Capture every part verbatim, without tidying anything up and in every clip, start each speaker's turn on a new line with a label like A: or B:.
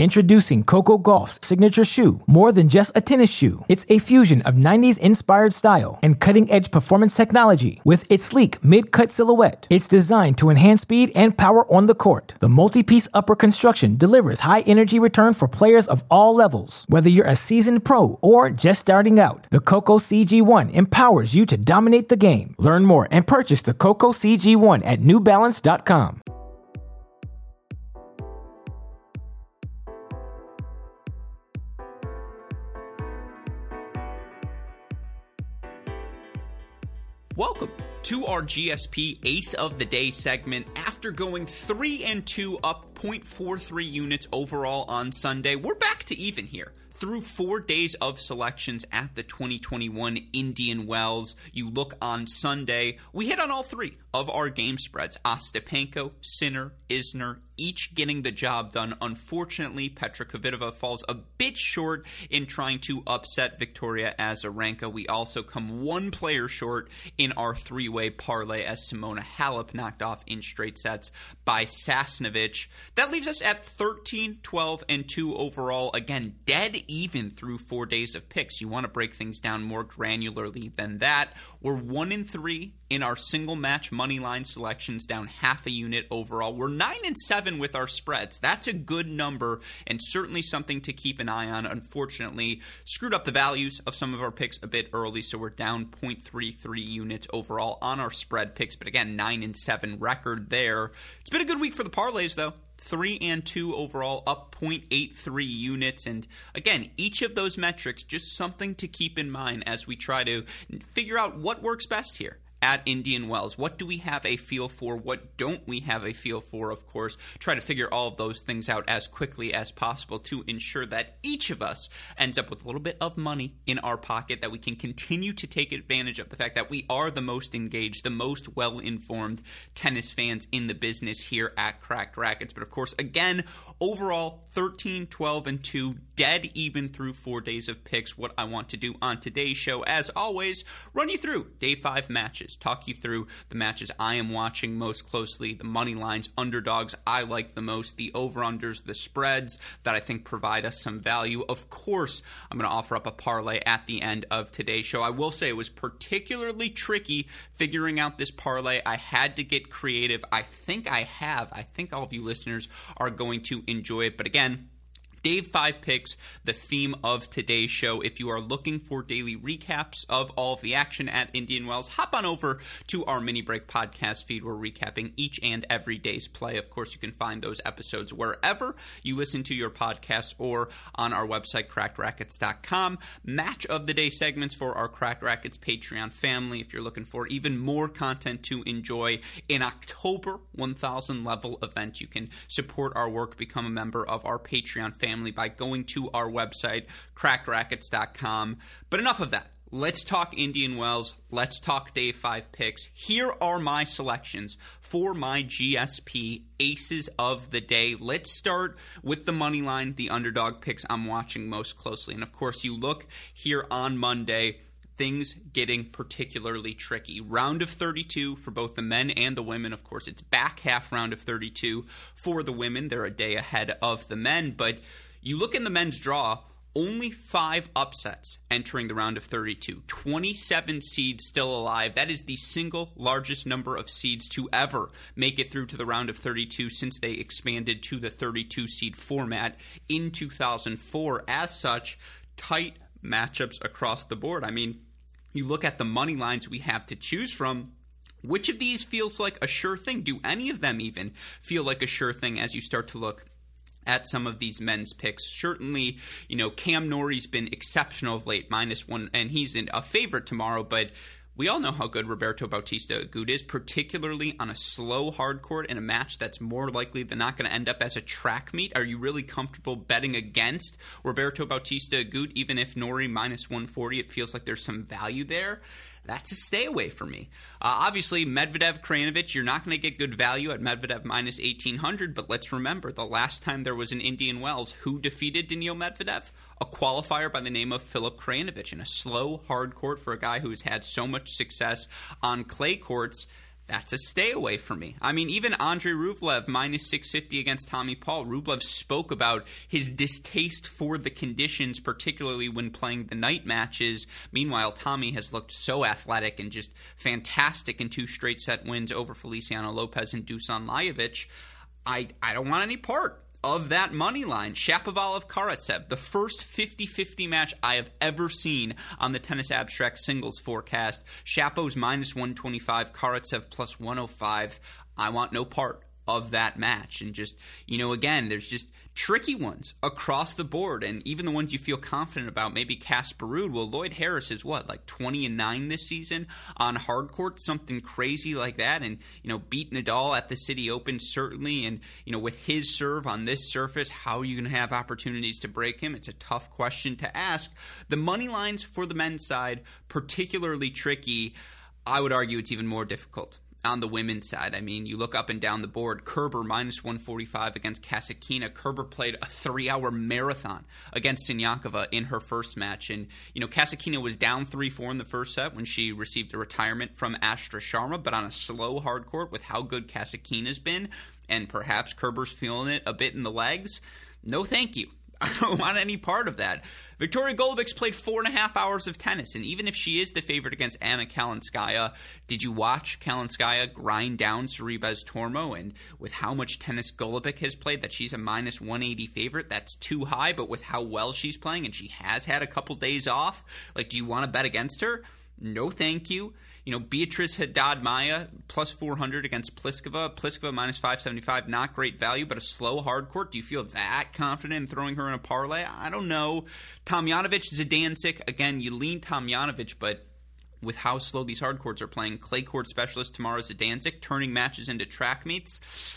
A: Introducing Coco Gauff's signature shoe, more than just a tennis shoe. It's a fusion of nineties-inspired style and cutting-edge performance technology. With its sleek mid-cut silhouette, it's designed to enhance speed and power on the court. The multi-piece upper construction delivers high-energy return for players of all levels. Whether you're a seasoned pro or just starting out, the Coco C G one empowers you to dominate the game. Learn more and purchase the Coco C G one at new balance dot com.
B: Welcome to our G S P Ace of the Day segment. After going three and two, up zero point four three units overall on Sunday, we're back to even here. Through four days of selections at the twenty twenty-one Indian Wells, you look on Sunday, we hit on all three of our game spreads. Ostapenko, Sinner, Isner, each getting the job done. Unfortunately, Petra Kvitova falls a bit short in trying to upset Victoria Azarenka. We also come one player short in our three-way parlay as Simona Halep knocked off in straight sets by Sasnovich. That leaves us at thirteen, twelve, and two overall. Again, dead even through four days of picks. You want to break things down more granularly than that. We're one and three in our single match money line selections, down half a unit overall. We're nine and seven with our spreads. That's a good number and certainly something to keep an eye on. Unfortunately, screwed up the values of some of our picks a bit early, so we're down zero point three three units overall on our spread picks. But again, nine and seven record there. It's been a good week for the parlays though. Three and two overall, up zero point eight three units. And again, each of those metrics, just something to keep in mind as we try to figure out what works best here at Indian Wells. What do we have a feel for? What don't we have a feel for, of course? Try to figure all of those things out as quickly as possible to ensure that each of us ends up with a little bit of money in our pocket, that we can continue to take advantage of the fact that we are the most engaged, the most well-informed tennis fans in the business here at Cracked Racquets. But of course, again, overall, thirteen, twelve, and two, dead even through four days of picks. What I want to do on today's show, as always, run you through day five matches. Talk you through the matches I am watching most closely, the money lines, underdogs I like the most, the over-unders, the spreads that I think provide us some value. Of course, I'm going to offer up a parlay at the end of today's show. I will say it was particularly tricky figuring out this parlay. I had to get creative. I think I have. I think all of you listeners are going to enjoy it. But again, Day five picks, the theme of today's show. If you are looking for daily recaps of all of the action at Indian Wells, hop on over to our Mini Break podcast feed. We're recapping each and every day's play. Of course, you can find those episodes wherever you listen to your podcasts or on our website, cracked rackets dot com. Match of the day segments for our Cracked Racquets Patreon family. If you're looking for even more content to enjoy in October one thousand level event, you can support our work, become a member of our Patreon family by going to our website, cracked rackets dot com. But enough of that. Let's talk Indian Wells. Let's talk day five picks. Here are my selections for my G S P Aces of the Day. Let's start with the money line, the underdog picks I'm watching most closely. And of course, you look here on Monday, things getting particularly tricky. Round of thirty-two for both the men and the women. Of course, it's back half round of thirty-two for the women. They're a day ahead of the men. But you look in the men's draw, only five upsets entering the round of thirty-two. twenty-seven seeds still alive. That is the single largest number of seeds to ever make it through to the round of thirty-two since they expanded to the thirty-two seed format in two thousand four. As such, tight matchups across the board. I mean, you look at the money lines we have to choose from. Which of these feels like a sure thing? Do any of them even feel like a sure thing as you start to look at some of these men's picks? Certainly, you know, Cam Norrie's been exceptional of late, minus one, and he's in a favorite tomorrow, but we all know how good Roberto Bautista Agut is, particularly on a slow hard court in a match that's more likely than not going to end up as a track meet. Are you really comfortable betting against Roberto Bautista Agut, even if Norrie minus one forty, it feels like there's some value there? That's a stay away for me. Uh, obviously, Medvedev, Krajinovic, you're not going to get good value at Medvedev minus eighteen hundred, but let's remember, the last time there was an Indian Wells, who defeated Daniil Medvedev? A qualifier by the name of Filip Krajinovic in a slow, hard court for a guy who's had so much success on clay courts. that's a stay away for me. I mean, even Andrei Rublev, minus six fifty against Tommy Paul. Rublev spoke about his distaste for the conditions, particularly when playing the night matches. Meanwhile, Tommy has looked so athletic and just fantastic in two straight set wins over Feliciano Lopez and Dusan Lajovic. I, I don't want any part of that money line. Shapovalov Karatsev, the first fifty-fifty match I have ever seen on the Tennis Abstract singles forecast. Shapo's minus one twenty-five, Karatsev plus one oh five. I want no part of that match. And just, you know, again, there's just tricky ones across the board, and even the ones you feel confident about, maybe Casper Ruud. Well, Lloyd Harris is what, like twenty and nine this season on hard court, something crazy like that, and, you know, beat Nadal at the City Open, certainly, and, you know, with his serve on this surface, how are you going to have opportunities to break him? It's a tough question to ask. The money lines for the men's side, particularly tricky. I would argue it's even more difficult on the women's side. I mean, you look up and down the board. Kerber minus one forty-five against Kasatkina. Kerber played a three-hour marathon against Siniakova in her first match. And, you know, Kasatkina was down three four in the first set when she received a retirement from Astra Sharma, but on a slow hard court with how good Kasatkina's been, and perhaps Kerber's feeling it a bit in the legs, no thank you. I don't want any part of that. Victoria Golubic played four and a half hours of tennis, and even if she is the favorite against Anna Kalinskaya, did you watch Kalinskaya grind down Sorribes Tormo? And with how much tennis Golubic has played, that she's a minus one eighty favorite, that's too high. But with how well she's playing, and she has had a couple days off, like, do you want to bet against her? No thank you. You know, Beatrice Haddad Maia, plus four hundred against Pliskova. Pliskova, minus five seventy-five. Not great value, but a slow hard court. Do you feel that confident in throwing her in a parlay? I don't know. Tomljanovic, Zidansek. Again, you lean Tomljanovic, but with how slow these hard courts are playing, clay court specialist Tamara Zidansek, turning matches into track meets.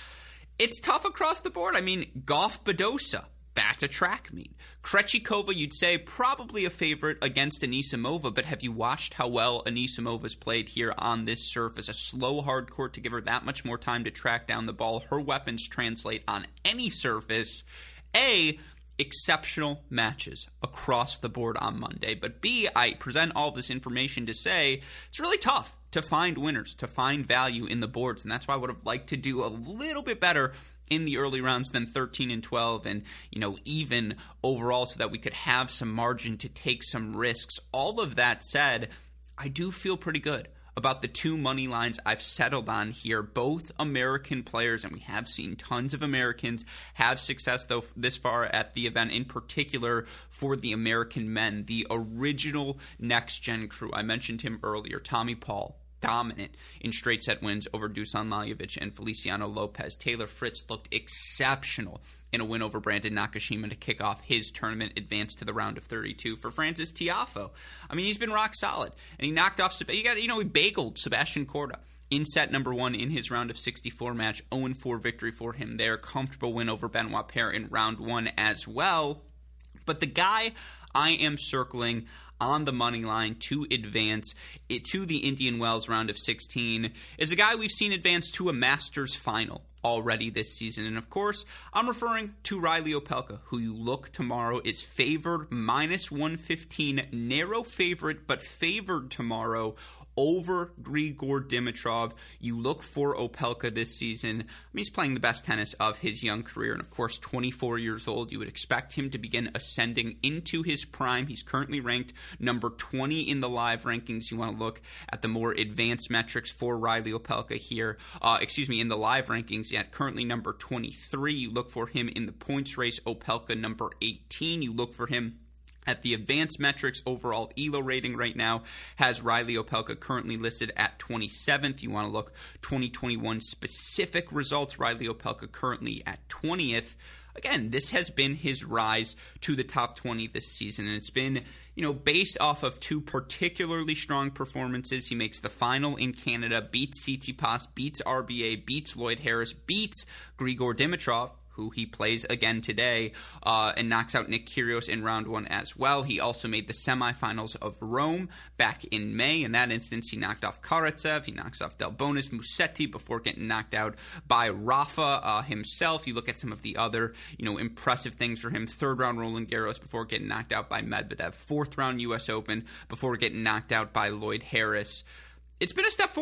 B: It's tough across the board. I mean, Goff Badosa, that's a track meet. Krejcikova, you'd say, probably a favorite against Anisimova, but have you watched how well Anisimova's played here on this surface? A slow hard court to give her that much more time to track down the ball. Her weapons translate on any surface. A, exceptional matches across the board on Monday. But B, I present all this information to say it's really tough to find winners, to find value in the boards, and that's why I would have liked to do a little bit better in the early rounds than thirteen and twelve, and, you know, even overall, so that we could have some margin to take some risks. All of that said, I do feel pretty good about the two money lines I've settled on here, both American players, and we have seen tons of Americans have success, though, this far at the event, in particular for the American men, the original next-gen crew. I mentioned him earlier, Tommy Paul, dominant in straight set wins over Dusan Lajovic and Feliciano Lopez. Taylor Fritz looked exceptional in a win over Brandon Nakashima to kick off his tournament advance to the round of thirty-two. For Francis Tiafoe, I mean, he's been rock solid, and he knocked off, you got, you know, he bageled Sebastian Korda in set number one in his round of sixty-four match. oh and four victory for him there. Comfortable win over Benoit Paire in round one as well. But the guy I am circling on the money line to advance it to the Indian Wells round of sixteen is a guy we've seen advance to a Masters final already this season. And of course, I'm referring to Riley Opelka, who you look tomorrow is favored minus one fifteen, narrow favorite, but favored tomorrow over Grigor Dimitrov. You look for Opelka this season. I mean, he's playing the best tennis of his young career, and of course, twenty-four years old. You would expect him to begin ascending into his prime. He's currently ranked number twenty in the live rankings. You want to look at the more advanced metrics for Riley Opelka here. Uh, excuse me, in the live rankings, yet currently number twenty-three. You look for him in the points race. Opelka number eighteen. You look for him at the advanced metrics. Overall E L O rating right now has Riley Opelka currently listed at twenty-seventh. You want to look twenty twenty-one specific results. Riley Opelka currently at twentieth. Again, this has been his rise to the top twenty this season, and it's been, you know, based off of two particularly strong performances. He makes the final in Canada, beats Tsitsipas, beats R B A, beats Lloyd Harris, beats Grigor Dimitrov, who he plays again today, uh, and knocks out Nick Kyrgios in round one as well. He also made the semifinals of Rome back in May. In that instance, he knocked off Karatsev, he knocks off Delbonis, Musetti before getting knocked out by Rafa uh, himself. You look at some of the other, you know, impressive things for him. Third round Roland Garros before getting knocked out by Medvedev. Fourth round U S Open before getting knocked out by Lloyd Harris. It's been a step forward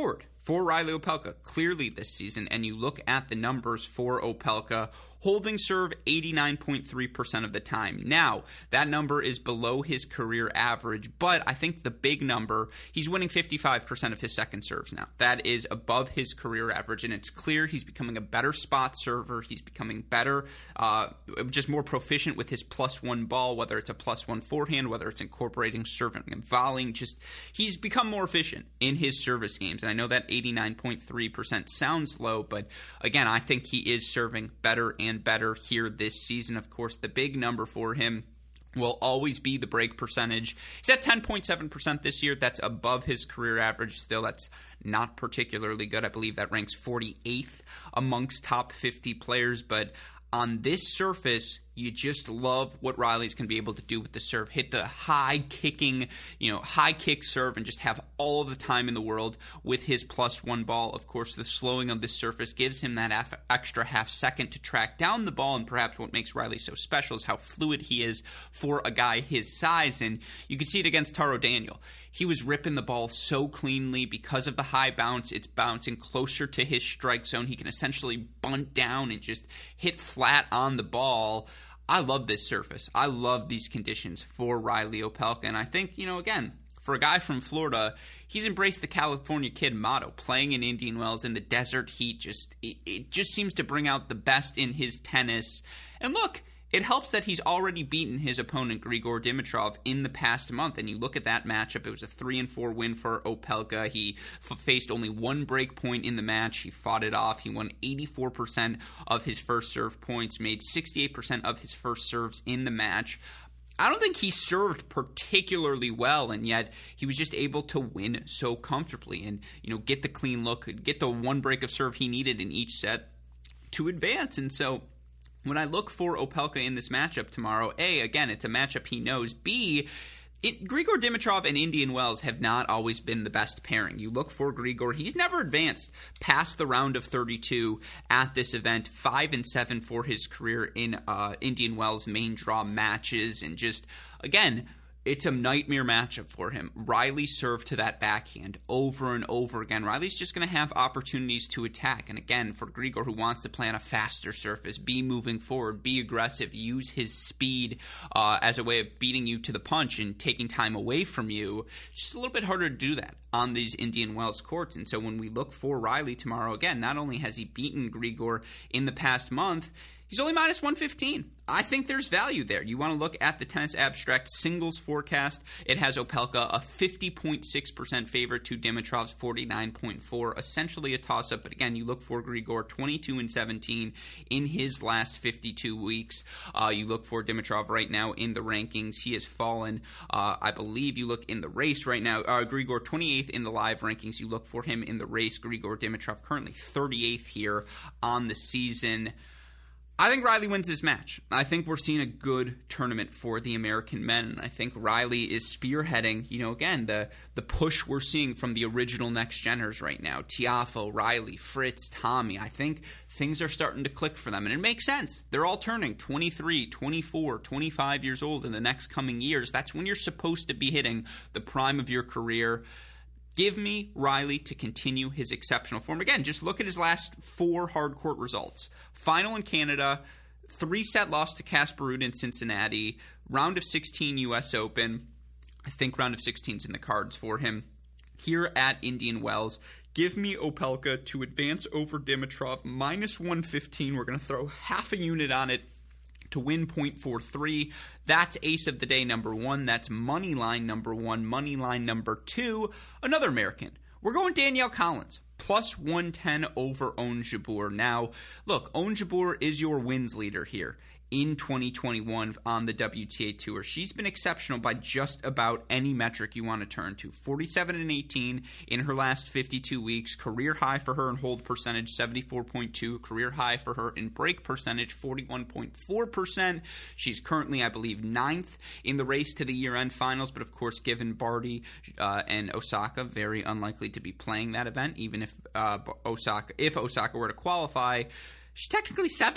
B: for Riley Opelka clearly this season, and you look at the numbers for Opelka, holding serve eighty-nine point three percent of the time. Now, that number is below his career average, but I think the big number, he's winning fifty-five percent of his second serves now. That is above his career average, and it's clear he's becoming a better spot server. He's becoming better, uh, just more proficient with his plus one ball, whether it's a plus one forehand, whether it's incorporating serving and volleying. Just, he's become more efficient in his service games, and I know that eighty-nine point three percent sounds low, but again, I think he is serving better and better here this season. Of course, the big number for him will always be the break percentage. He's at ten point seven percent this year. That's above his career average still. That's not particularly good. I believe that ranks forty-eighth amongst top fifty players, but on this surface, you just love what Riley's going to be able to do with the serve. Hit the high kicking, you know, high kick serve and just have all of the time in the world with his plus one ball. Of course, the slowing of this surface gives him that af- extra half second to track down the ball, and perhaps what makes Riley so special is how fluid he is for a guy his size, and you can see it against Taro Daniel. He was ripping the ball so cleanly because of the high bounce. It's bouncing closer to his strike zone. He can essentially bunt down and just hit flat on the ball. I love this surface. I love these conditions for Riley Opelka. And I think, you know, again, for a guy from Florida, he's embraced the California kid motto. Playing in Indian Wells in the desert heat, just it, it just seems to bring out the best in his tennis. And look, it helps that he's already beaten his opponent, Grigor Dimitrov, in the past month. And you look at that matchup, it was a three and four win for Opelka. He f- faced only one break point in the match. He fought it off. He won eighty-four percent of his first serve points, made sixty-eight percent of his first serves in the match. I don't think he served particularly well, and yet he was just able to win so comfortably and, you know, get the clean look, get the one break of serve he needed in each set to advance. And so when I look for Opelka in this matchup tomorrow, A, again, it's a matchup he knows. B, it, Grigor Dimitrov and Indian Wells have not always been the best pairing. You look for Grigor, he's never advanced past the round of thirty-two at this event. Five and seven for his career in uh, Indian Wells main draw matches, and just, again, it's a nightmare matchup for him. Riley served to that backhand over and over again. Riley's just going to have opportunities to attack. And again, for Grigor, who wants to play on a faster surface, be moving forward, be aggressive, use his speed uh, as a way of beating you to the punch and taking time away from you, it's just a little bit harder to do that on these Indian Wells courts. And so when we look for Riley tomorrow, again, not only has he beaten Grigor in the past month, he's only minus one fifteen. I think there's value there. You want to look at the Tennis Abstract singles forecast. It has Opelka a fifty point six percent favorite to Dimitrov's forty-nine point four, essentially a toss-up. But again, you look for Grigor twenty-two and seventeen in his last fifty-two weeks. Uh, you look for Dimitrov right now in the rankings. He has fallen. Uh, I believe you look in the race right now. Uh, Grigor twenty-eighth in the live rankings. You look for him in the race. Grigor Dimitrov currently thirty-eighth here on the season. I think Riley wins this match. I think we're seeing a good tournament for the American men. I think Riley is spearheading, you know, again, the the push we're seeing from the original next geners right now. Tiafoe, Riley, Fritz, Tommy. I think things are starting to click for them, and it makes sense. They're all turning twenty-three, twenty-four, twenty-five years old in the next coming years. That's when you're supposed to be hitting the prime of your career. Give me Riley to continue his exceptional form. Again, just look at his last four hard court results. Final in Canada, three-set loss to Casper Ruud in Cincinnati, round of sixteen U S Open. I think round of sixteen is in the cards for him. Here at Indian Wells, give me Opelka to advance over Dimitrov, minus one fifteen. We're going to throw half a unit on it to win point four three. That's ace of the day number one. That's money line number one. Money line number two, another American. We're going Danielle Collins, plus one ten over Ons Jabeur. Now, look, Ons Jabeur is your wins leader here in twenty twenty-one on the W T A Tour. She's been exceptional by just about any metric you want to turn to. forty-seven and eighteen in her last fifty-two weeks. Career high for her in hold percentage, seventy-four point two. Career high for her in break percentage, forty-one point four percent. She's currently, I believe, ninth in the race to the year-end finals, but of course, given Barty uh, and Osaka, very unlikely to be playing that event, even if uh, Osaka, if Osaka were to qualify. She's technically seventh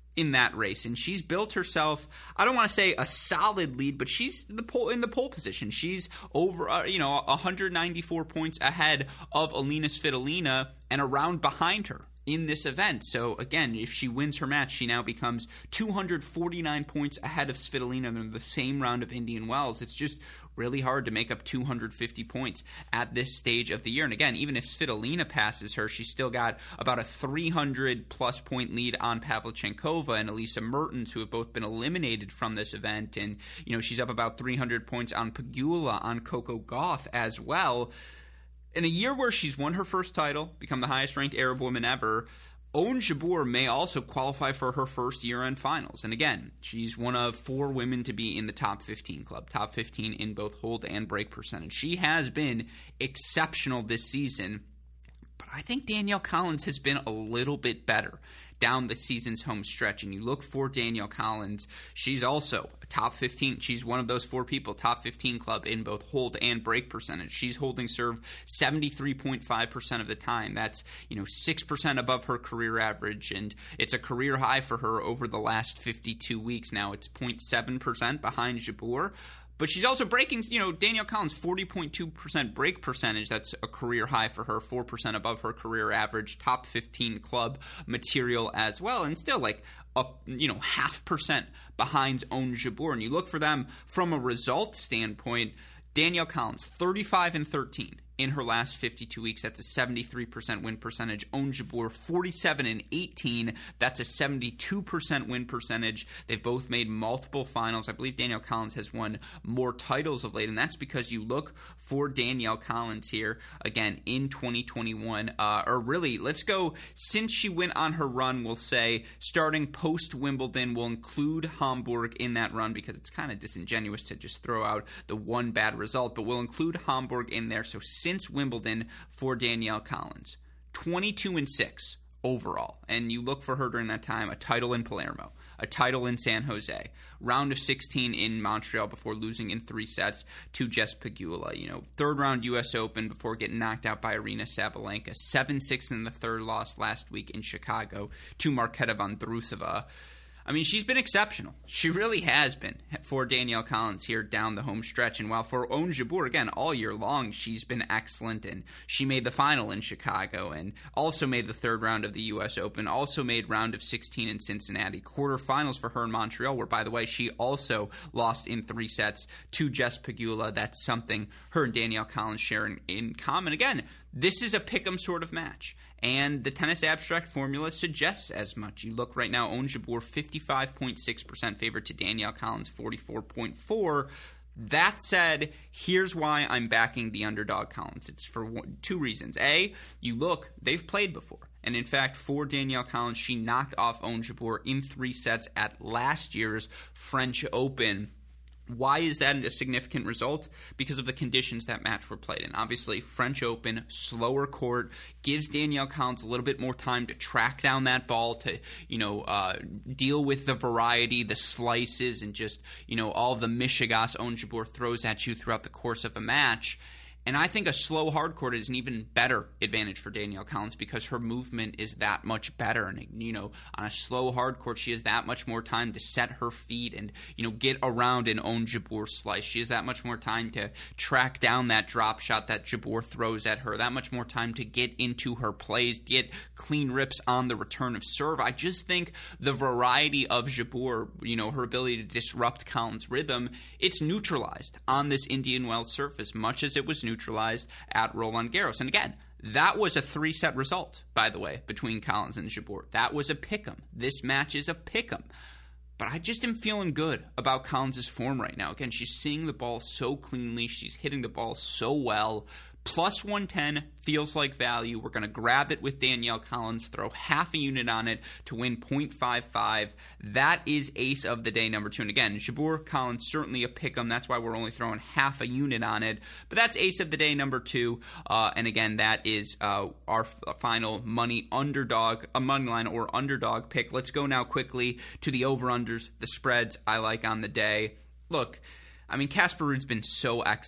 B: in that race, and she's built herself, I don't want to say a solid lead, but she's the pole in the pole position. She's over, uh, you know, one hundred ninety-four points ahead of Alina Svitolina and a round behind her in this event. So again, if she wins her match, she now becomes two hundred forty-nine points ahead of Svitolina in the same round of Indian Wells. It's just really hard to make up two hundred fifty points at this stage of the year. And again, even if Svitolina passes her, she's still got about a three hundred plus point lead on Pavlyuchenkova and Elisa Mertens, who have both been eliminated from this event. And, you know, she's up about three hundred points on Pegula, on Coco Gauff as well. In a year where she's won her first title, become the highest-ranked Arab woman ever, Ons Jabeur may also qualify for her first year-end finals. And again, she's one of four women to be in the top fifteen club, top fifteen in both hold and break percentage. She has been exceptional this season, but I think Danielle Collins has been a little bit better down the season's home stretch. And you look for Danielle Collins, she's also a top fifteen. She's one of those four people, top fifteen club in both hold and break percentage. She's holding serve seventy-three point five percent of the time. That's, you know, six percent above her career average, and it's a career high for her over the last fifty-two weeks. Now it's zero point seven percent behind Jabeur. But she's also breaking, you know, Danielle Collins, forty point two percent break percentage. That's a career high for her, four percent above her career average, top fifteen club material as well. And still like, up, you know, half percent behind Ons Jabeur. And you look for them from a result standpoint, Danielle Collins, thirty-five and thirteen. In her last fifty-two weeks, that's a seventy-three percent win percentage. Ons Jabeur, forty-seven and eighteen. That's a seventy-two percent win percentage. They've both made multiple finals. I believe Danielle Collins has won more titles of late, and that's because you look for Danielle Collins here, again, in twenty twenty-one. Uh, or really, let's go, since she went on her run, we'll say, starting post-Wimbledon, we'll include Hamburg in that run because it's kind of disingenuous to just throw out the one bad result, but we'll include Hamburg in there. So since Wimbledon for Danielle Collins, twenty-two and six overall. And you look for her during that time, a title in Palermo, a title in San Jose, round of sixteen in Montreal before losing in three sets to Jess Pegula, you know, third round U S Open before getting knocked out by Aryna Sabalenka, seven six in the third loss last week in Chicago to Marketa Vondrousova. I mean, she's been exceptional. She really has been for Danielle Collins here down the home stretch. And while for Ons Jabeur, again, all year long, she's been excellent. And she made the final in Chicago and also made the third round of the U S Open, also made round of sixteen in Cincinnati, quarterfinals for her in Montreal, where, by the way, she also lost in three sets to Jess Pegula. That's something her and Danielle Collins share in, in common. Again, this is a pick'em sort of match. And the Tennis Abstract formula suggests as much. You look right now, Ons Jabeur, fifty-five point six percent favored to Danielle Collins, forty-four point four. That said, here's why I'm backing the underdog Collins. It's for one, two reasons. A, you look, they've played before. And in fact, for Danielle Collins, she knocked off Ons Jabeur in three sets at last year's French Open. Why is that a significant result? Because of the conditions that match were played in. Obviously, French Open, slower court, gives Danielle Collins a little bit more time to track down that ball, to, you know, uh, deal with the variety, the slices, and just, you know, all the mishigas Ons Jabeur throws at you throughout the course of a match. And I think a slow hard court is an even better advantage for Danielle Collins because her movement is that much better. And, you know, on a slow hard court, she has that much more time to set her feet and, you know, get around an Ons Jabeur slice. She has that much more time to track down that drop shot that Jabeur throws at her, that much more time to get into her plays, get clean rips on the return of serve. I just think the variety of Jabeur, you know, her ability to disrupt Collins' rhythm, it's neutralized on this Indian Wells surface, much as it was neutralized at Roland Garros. And again, that was a three-set result, by the way, between Collins and Jabeur. That was a pick'em. This match is a pick'em. But I just am feeling good about Collins' form right now. Again, she's seeing the ball so cleanly. She's hitting the ball so well. Plus one ten feels like value. We're going to grab it with Danielle Collins, throw half a unit on it to win point five five. That is ace of the day number two. And again, Jabeur Collins, certainly a pick'em. That's why we're only throwing half a unit on it. But that's ace of the day number two. Uh, and again, that is uh, our f- final money underdog, a money line or underdog pick. Let's go now quickly to the over-unders, the spreads I like on the day. Look, I mean, Casper Ruud's been so excellent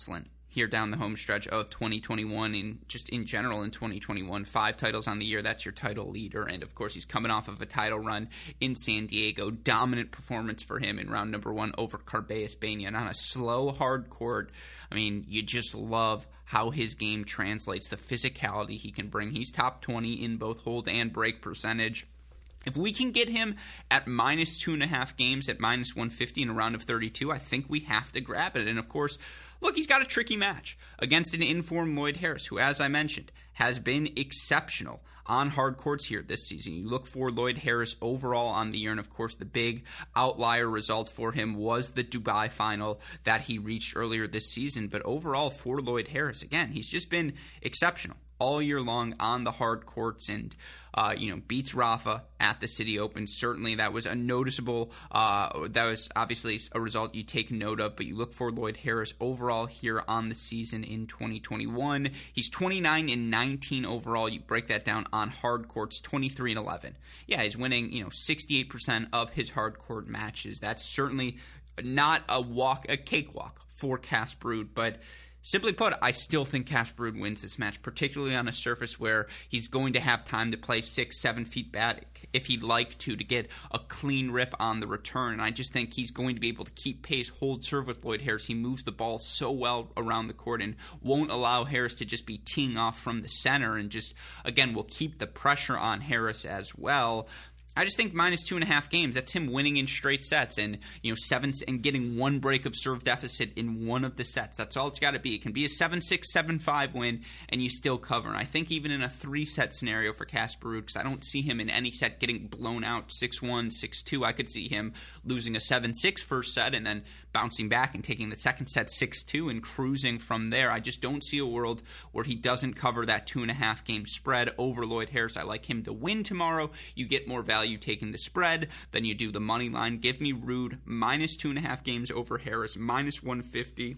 B: here down the home stretch of twenty twenty-one and just in general in twenty twenty-one. Five titles on the year. That's your title leader. And, of course, he's coming off of a title run in San Diego. Dominant performance for him in round number one over Carbeas Baena. And on a slow, hard court, I mean, you just love how his game translates, the physicality he can bring. He's top twenty in both hold and break percentage. If we can get him at minus two and a half games at minus one fifty in a round of thirty-two, I think we have to grab it. And, of course, look, he's got a tricky match against an informed Lloyd Harris, who, as I mentioned, has been exceptional on hard courts here this season. You look for Lloyd Harris overall on the year, and, of course, the big outlier result for him was the Dubai final that he reached earlier this season. But overall, for Lloyd Harris, again, he's just been exceptional all year long on the hard courts, and uh, you know, beats Rafa at the City Open. Certainly, that was a noticeable. Uh, that was obviously a result you take note of. But you look for Lloyd Harris overall here on the season in twenty twenty-one. He's twenty-nine and nineteen overall. You break that down on hard courts, twenty-three and eleven. Yeah, he's winning. You know, sixty-eight percent of his hard court matches. That's certainly not a walk, a cakewalk for Casper Ruud, but. Simply put, I still think Casper Ruud wins this match, particularly on a surface where he's going to have time to play six, seven feet back if he'd like to, to get a clean rip on the return. And I just think he's going to be able to keep pace, hold serve with Lloyd Harris. He moves the ball so well around the court and won't allow Harris to just be teeing off from the center, and just, again, will keep the pressure on Harris as well. I just think minus two and a half games, that's him winning in straight sets and, you know, seven and getting one break of serve deficit in one of the sets. That's all it's got to be. It can be a seven six, seven five win and you still cover. And I think even in a three-set scenario for Casper Ruud, because I don't see him in any set getting blown out six one, six two. I could see him losing a seven six first set and then bouncing back and taking the second set six two and cruising from there. I just don't see a world where he doesn't cover that two and a half game spread over Lloyd Harris. I like him to win tomorrow. You get more value taking the spread than you do the money line. Give me Ruud minus two and a half games over Harris, minus one fifty.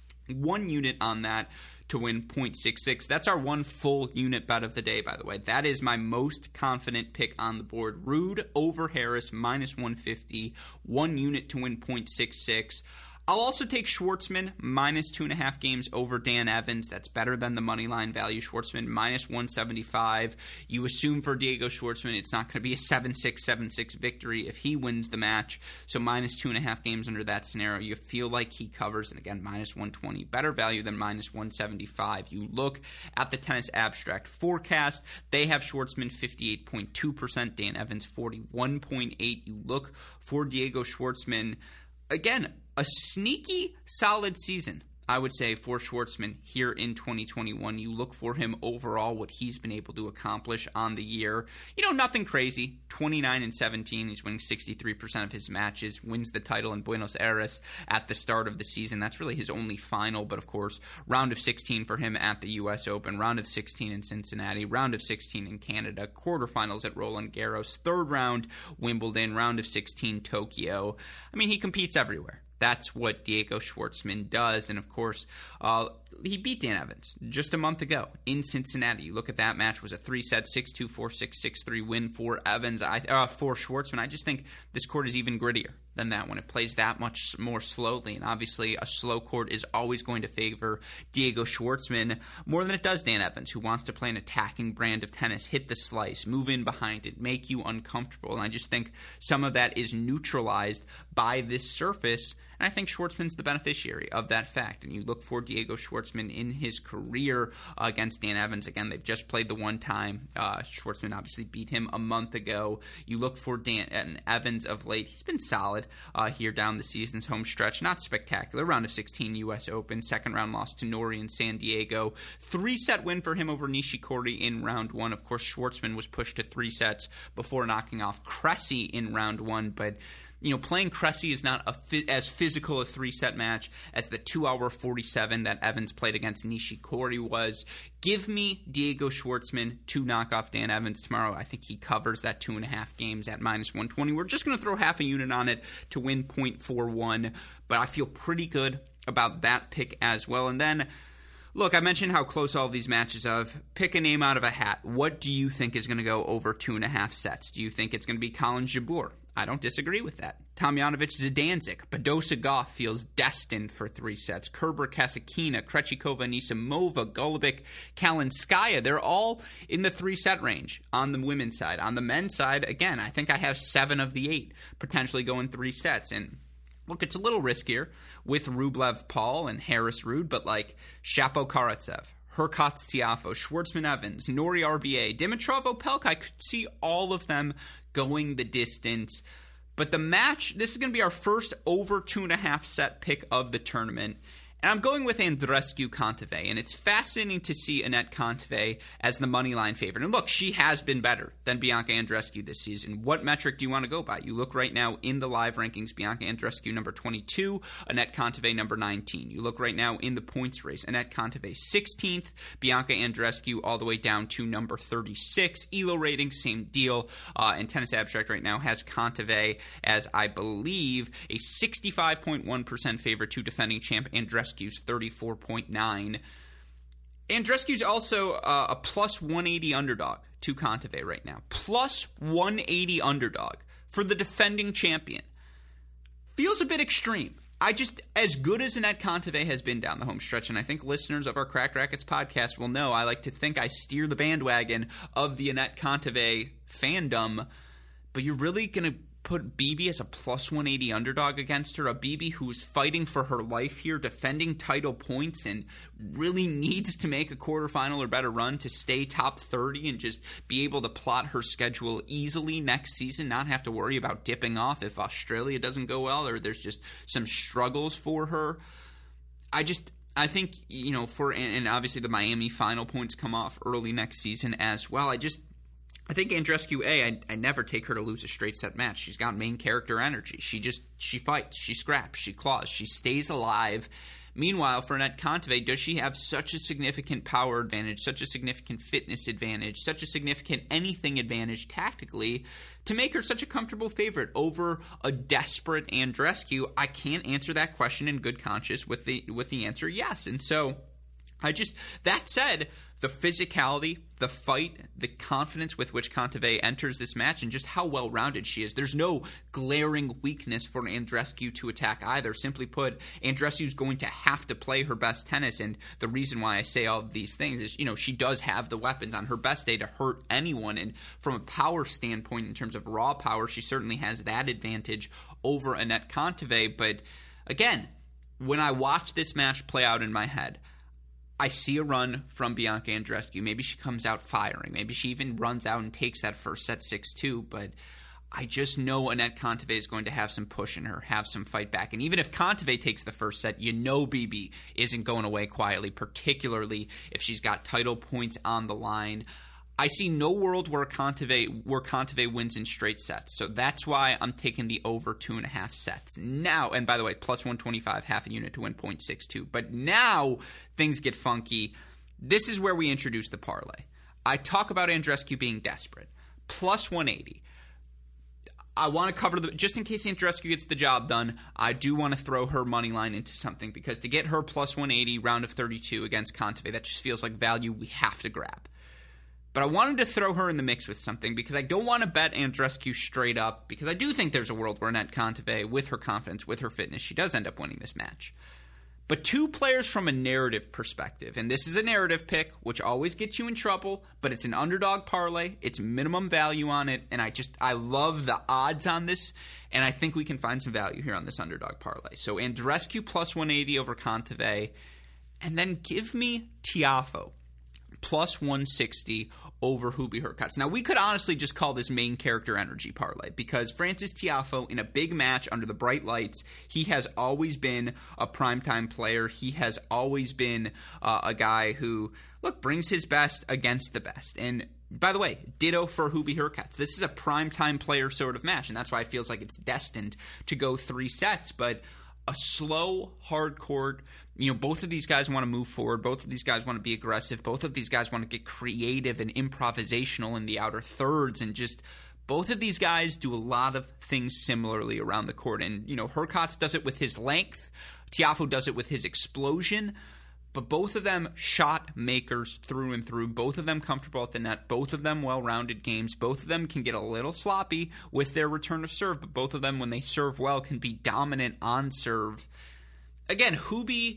B: One unit on that to win point six six. That's our one full unit bet of the day, by the way. That is my most confident pick on the board. Ruud over Harris, minus one fifty. One unit to win point six six. I'll also take Schwartzman minus two and a half games over Dan Evans. That's better than the money line value. Schwartzman minus one seventy-five. You assume for Diego Schwartzman it's not going to be a seven six, seven six victory if he wins the match. So minus two and a half games under that scenario. You feel like he covers, and again, minus one twenty. Better value than minus one seventy-five. You look at the Tennis Abstract forecast. They have Schwartzman fifty-eight point two percent, Dan Evans forty-one point eight. You look for Diego Schwartzman. Again, a sneaky, solid season, I would say, for Schwartzman here in twenty twenty-one. You look for him overall, what he's been able to accomplish on the year. You know, nothing crazy. twenty-nine and seventeen. He's winning sixty-three percent of his matches. Wins the title in Buenos Aires at the start of the season. That's really his only final. But, of course, round of sixteen for him at the U S Open. Round of sixteen in Cincinnati. Round of sixteen in Canada. Quarterfinals at Roland Garros. Third round, Wimbledon. Round of sixteen, Tokyo. I mean, he competes everywhere. That's what Diego Schwartzman does. And, of course, uh, he beat Dan Evans just a month ago in Cincinnati. You look at that match. It was a three-set, six two, four six, six three win for Evans, I, uh, for Schwartzman. I just think this court is even grittier than that one. It plays that much more slowly. And, obviously, a slow court is always going to favor Diego Schwartzman more than it does Dan Evans, who wants to play an attacking brand of tennis, hit the slice, move in behind it, make you uncomfortable. And I just think some of that is neutralized by this surface. And I think Schwartzman's the beneficiary of that fact. And you look for Diego Schwartzman in his career uh, against Dan Evans. Again, they've just played the one time. Uh, Schwartzman obviously beat him a month ago. You look for Dan Evans of late. He's been solid uh, here down the season's home stretch. Not spectacular. Round of sixteen U S Open. Second round loss to Norrie in San Diego. Three-set win for him over Nishikori in round one. Of course, Schwartzman was pushed to three sets before knocking off Cressy in round one. But you know, playing Cressy is not a fi- as physical a three-set match as the two hour forty-seven that Evans played against Nishikori was. Give me Diego Schwartzman to knock off Dan Evans tomorrow. I think he covers that two and a half games at minus one twenty. We're just going to throw half a unit on it to win point four one, but I feel pretty good about that pick as well. And then Look, I mentioned how close all of these matches are. Pick a name out of a hat. What do you think is going to go over two and a half sets? Do you think it's going to be Colin Jabeur? I don't disagree with that. Tomljanovic Zidansek. Badosa Gauff feels destined for three sets. Kerber Kasatkina, Krejcikova Nisimova, Golubic Kalinskaya. They're all in the three-set range on the women's side. On the men's side, again, I think I have seven of the eight potentially going three sets. And look, it's a little riskier with Rublev Paul and Harris Ruud, but like Shapo Karatsev, Hurkacz Tiafoe, Schwartzman Evans, Nori R B A, Dimitrov Opelka, I could see all of them going the distance. But the match, this is going to be our first over two and a half set pick of the tournament. And I'm going with Andreescu Kontaveit, and it's fascinating to see Anett Kontaveit as the moneyline favorite. And look, she has been better than Bianca Andreescu this season. What metric do you want to go by? You look right now in the live rankings, Bianca Andreescu number twenty-two, Anett Kontaveit number nineteen. You look right now in the points race, Anett Kontaveit sixteenth, Bianca Andreescu all the way down to number thirty-six. E L O rating, same deal. Uh, and Tennis Abstract right now has Kontaveit as, I believe, a sixty-five point one percent favorite to defending champ Andreescu. thirty-four point nine. Andreescu's also uh, a plus one eighty underdog to Kontaveit right now. Plus one eighty underdog for the defending champion. Feels a bit extreme. I just, as good as Anett Kontaveit has been down the home stretch, and I think listeners of our Cracked Racquets podcast will know, I like to think I steer the bandwagon of the Anett Kontaveit fandom, but you're really going to put B B as a plus one eighty underdog against her, a B B who is fighting for her life here, defending title points, and really needs to make a quarterfinal or better run to stay top thirty and just be able to plot her schedule easily next season, not have to worry about dipping off if Australia doesn't go well or there's just some struggles for her. I just... I think, you know, for... And obviously the Miami final points come off early next season as well. I just... I think Andreescu, A, I, I never take her to lose a straight set match. She's got main character energy. She just, she fights, she scraps, she claws, she stays alive. Meanwhile, for Anett Kontaveit, does she have such a significant power advantage, such a significant fitness advantage, such a significant anything advantage tactically to make her such a comfortable favorite over a desperate Andreescu? I can't answer that question in good conscience with the with the answer yes. And so I just, that said, the physicality, the fight, the confidence with which Kontaveit enters this match, and just how well-rounded she is. There's no glaring weakness for Andreescu to attack either. Simply put, Andreescu's going to have to play her best tennis, and the reason why I say all of these things is, you know, she does have the weapons on her best day to hurt anyone, and from a power standpoint, in terms of raw power, she certainly has that advantage over Anett Kontaveit. But again, when I watch this match play out in my head, I see a run from Bianca Andreescu. Maybe she comes out firing. Maybe she even runs out and takes that first set six two. But I just know Anett Kontaveit is going to have some push in her, have some fight back. And even if Kontaveit takes the first set, you know B B isn't going away quietly, particularly if she's got title points on the line. I see no world where Kontaveit, where Kontaveit wins in straight sets. So that's why I'm taking the over two and a half sets. Now, and by the way, plus one twenty-five, half a unit to win point six two. But now things get funky. This is where we introduce the parlay. I talk about Andreescu being desperate. Plus one eighty. I want to cover the, just in case Andreescu gets the job done, I do want to throw her money line into something, because to get her plus one eighty round of thirty-two against Kontaveit, that just feels like value we have to grab. But I wanted to throw her in the mix with something, because I don't want to bet Andreescu straight up, because I do think there's a world where Anett Kontaveit, with her confidence, with her fitness, she does end up winning this match. But two players from a narrative perspective, and this is a narrative pick, which always gets you in trouble, but it's an underdog parlay, it's minimum value on it, and I just, I love the odds on this, and I think we can find some value here on this underdog parlay. So Andreescu plus one eighty over Kontaveit, and then give me Tiafoe plus one sixty over Hubie Hurkacz. Now, we could honestly just call this main character energy parlay, because Frances Tiafoe, in a big match under the bright lights, he has always been a primetime player. He has always been uh, a guy who, look, brings his best against the best. And by the way, ditto for Hubie Hurkacz. This is a primetime player sort of match, and that's why it feels like it's destined to go three sets. But a slow, hard court. You know, both of these guys want to move forward. Both of these guys want to be aggressive. Both of these guys want to get creative and improvisational in the outer thirds. And just both of these guys do a lot of things similarly around the court. And, you know, Hurkacz does it with his length. Tiafoe does it with his explosion. but both of them shot makers through and through. Both of them comfortable at the net. Both of them well-rounded games. Both of them can get a little sloppy with their return of serve, but both of them, when they serve well, can be dominant on serve. Again, Hubie,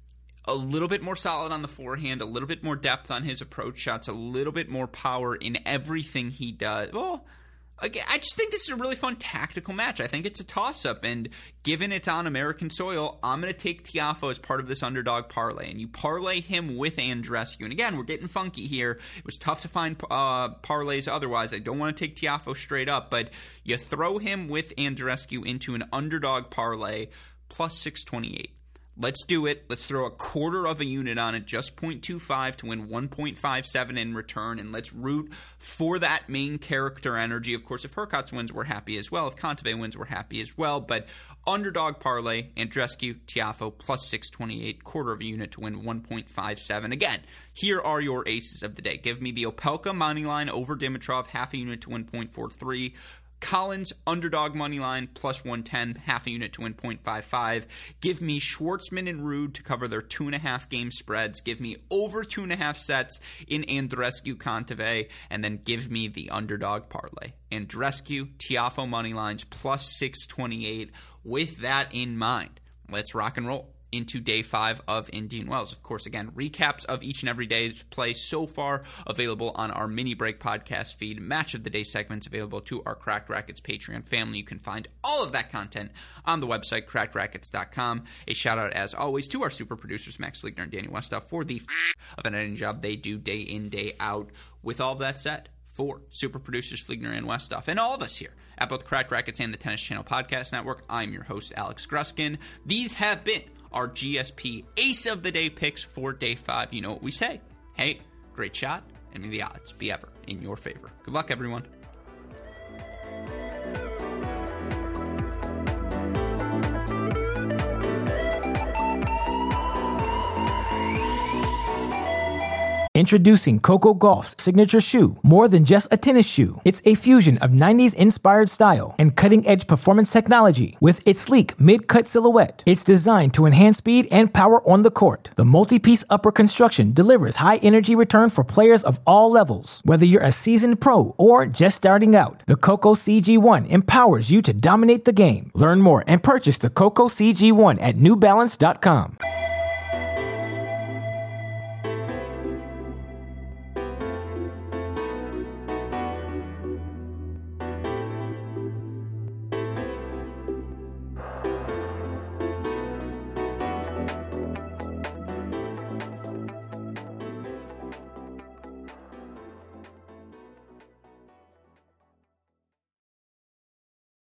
B: a little bit more solid on the forehand, a little bit more depth on his approach shots, a little bit more power in everything he does. Well, again, I just think this is a really fun tactical match. I think it's a toss-up, and given it's on American soil, I'm going to take Tiafoe as part of this underdog parlay, and you parlay him with Andreescu. And again, we're getting funky here. It was tough to find uh, parlays otherwise. I don't want to take Tiafoe straight up, but you throw him with Andreescu into an underdog parlay, plus six twenty-eight. Let's do it. Let's throw a quarter of a unit on it, just zero point two five to win one point five seven in return, and let's root for that main character energy. Of course, if Hurkacz wins, we're happy as well. If Kontaveit wins, we're happy as well. But underdog parlay, Andreescu, Tiafoe, plus six twenty-eight, quarter of a unit to win one point five seven. Again, here are your aces of the day. Give me the Opelka money line over Dimitrov, half a unit to win zero point four three. Collins, underdog money line, plus one ten, half a unit to win zero point five five. Give me Schwartzman and Ruud to cover their two and a half game spreads. Give me over two and a half sets in Andreescu, Kontaveit, and then give me the underdog parlay. Andreescu, Tiafoe money lines, plus six twenty-eight. With that in mind, let's rock and roll into day five of Indian Wells. Of course, again, recaps of each and every day's play so far available on our mini break podcast feed. Match of the day segments available to our Cracked Racquets Patreon family. You can find all of that content on the website, cracked rackets dot com. A shout out, as always, to our super producers, Max Fliegner and Danny Westoff, for the f- of an editing job they do day in, day out. With all that said, for super producers Fliegner and Westoff, and all of us here at both Cracked Racquets and the Tennis Channel Podcast Network, I'm your host, Alex Gruskin. These have been our G S P Ace of the Day picks for day five. You know what we say. Hey, great shot, and may the odds be ever in your favor. Good luck, everyone.
A: Introducing Coco Gauff's signature shoe, more than just a tennis shoe. It's a fusion of nineties-inspired style and cutting-edge performance technology with its sleek mid-cut silhouette. It's designed to enhance speed and power on the court. The multi-piece upper construction delivers high-energy return for players of all levels. Whether you're a seasoned pro or just starting out, the Coco C G one empowers you to dominate the game. Learn more and purchase the Coco C G one at new balance dot com.